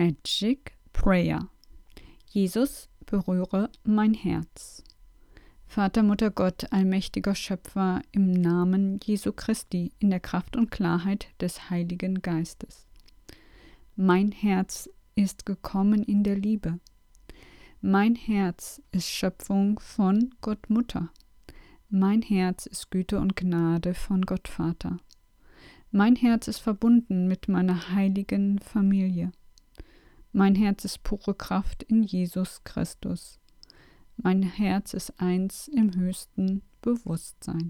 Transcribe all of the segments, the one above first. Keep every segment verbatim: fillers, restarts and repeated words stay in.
Magic Prayer. Jesus, berühre mein Herz. Vater, Mutter, Gott, allmächtiger Schöpfer, im Namen Jesu Christi, in der Kraft und Klarheit des Heiligen Geistes. Mein Herz ist gekommen in der Liebe. Mein Herz ist Schöpfung von Gott Mutter. Mein Herz ist Güte und Gnade von Gott Vater. Mein Herz ist verbunden mit meiner heiligen Familie. Mein Herz ist pure Kraft in Jesus Christus. Mein Herz ist eins im höchsten Bewusstsein.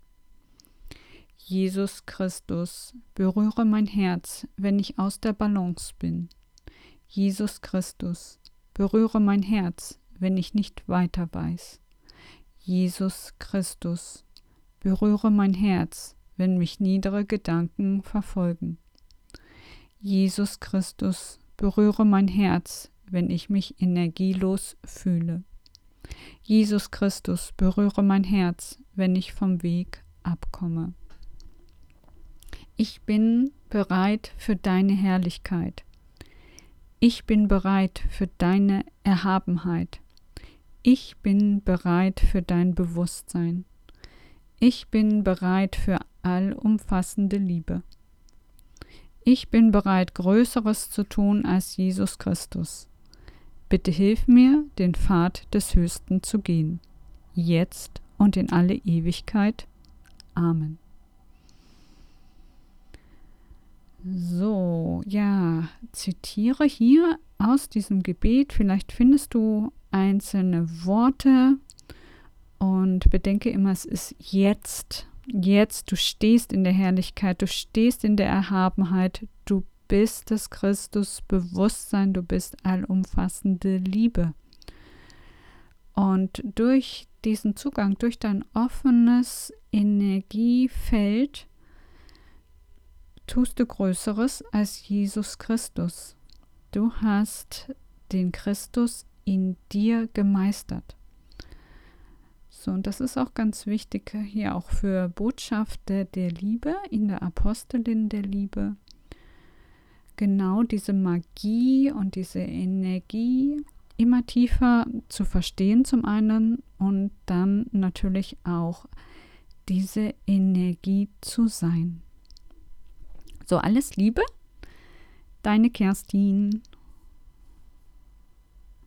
Jesus Christus, berühre mein Herz, wenn ich aus der Balance bin. Jesus Christus, berühre mein Herz, wenn ich nicht weiter weiß. Jesus Christus, berühre mein Herz, wenn mich niedere Gedanken verfolgen. Jesus Christus, berühre mein Herz, wenn ich mich energielos fühle. Jesus Christus, berühre mein Herz, wenn ich vom Weg abkomme. Ich bin bereit für deine Herrlichkeit. Ich bin bereit für deine Erhabenheit. Ich bin bereit für dein Bewusstsein. Ich bin bereit für allumfassende Liebe. Ich bin bereit, Größeres zu tun als Jesus Christus. Bitte hilf mir, den Pfad des Höchsten zu gehen, jetzt und in alle Ewigkeit. Amen. So, ja, zitiere hier aus diesem Gebet. Vielleicht findest du einzelne Worte und bedenke immer, es ist jetzt. Jetzt, du stehst in der Herrlichkeit, du stehst in der Erhabenheit, du bist das Christusbewusstsein, du bist allumfassende Liebe. Und durch diesen Zugang, durch dein offenes Energiefeld, tust du Größeres als Jesus Christus. Du hast den Christus in dir gemeistert. So, und das ist auch ganz wichtig hier auch für Botschafter der Liebe, in der Apostelin der Liebe. Genau diese Magie und diese Energie immer tiefer zu verstehen zum einen und dann natürlich auch diese Energie zu sein. So, alles Liebe, deine Kerstin.